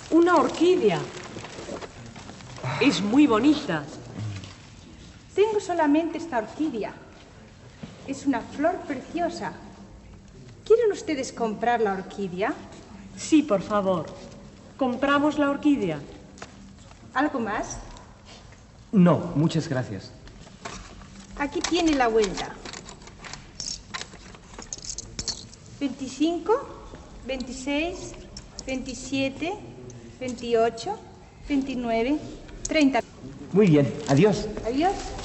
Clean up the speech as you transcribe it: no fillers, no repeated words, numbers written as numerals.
Una orquídea. Es muy bonita. Tengo solamente esta orquídea. Es una flor preciosa. ¿Quieren ustedes comprar la orquídea? Sí, por favor. ¿Compramos la orquídea? ¿Algo más? No, muchas gracias. Aquí tiene la vuelta. 25, 26, 27, 28, 29, 30. Muy bien, adiós. Adiós.